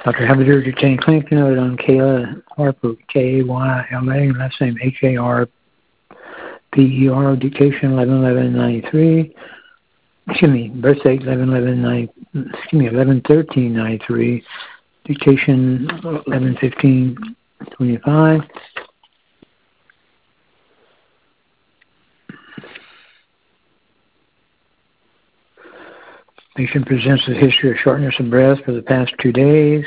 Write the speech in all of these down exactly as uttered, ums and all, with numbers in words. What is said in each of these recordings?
Doctor Habider detained clinic note on Kayla Harper, K A Y L A, last name H A R P E R, dictation eleven eleven ninety-three. Excuse me, birth date eleven eleven ninety, excuse me, eleven thirteen ninety-three, dictation eleven fifteen twenty-five. Patient presents a history of shortness of breath for the past two days.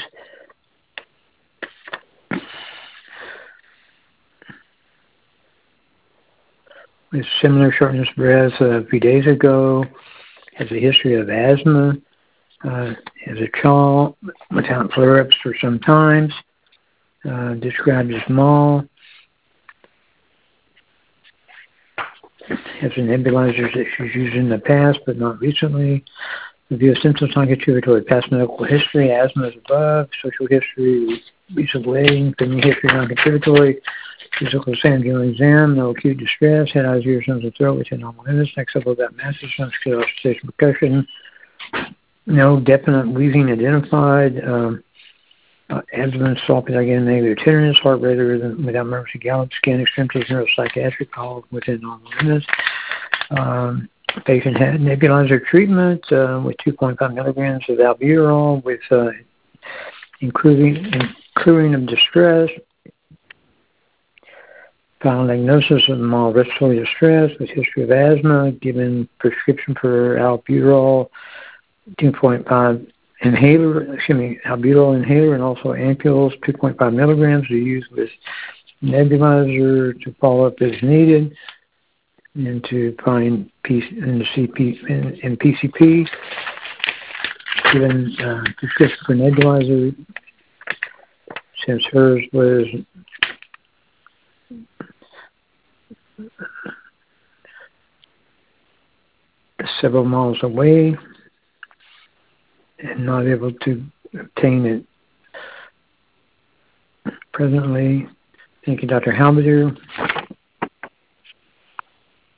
With similar shortness of breath uh, a few days ago. Has a history of asthma. Uh, has a child without flare-ups for some times. Uh, described as small. Has a nebulizer that she's used in the past, but not recently. Review of symptoms, non-contributory, past medical history, asthma is above, social history, recent weighing, family history, non-contributory, physical annual exam, no acute distress, head, eyes, ears, nose, and throat within normal limits, next up about masses, some skill, osteosis, percussion, no definite wheezing identified, um, uh, abdomen, soft, again, negative tenderness, heart rate rhythm without emergency gallop, skin, extremities, neuropsychiatric, all within normal limits. Um, patient had nebulizer treatment uh, with two point five milligrams of albuterol with uh, including clearing of distress. Found diagnosis of mild respiratory distress with history of asthma. Given prescription for albuterol two point five inhaler, excuse me, albuterol inhaler, and also ampules two point five milligrams to use with nebulizer to follow up as needed. And to find P in the C P in, in P C P, given uh, prescription for nebulizer, since hers was several miles away and not able to obtain it presently. Thank you, Doctor Halbeder.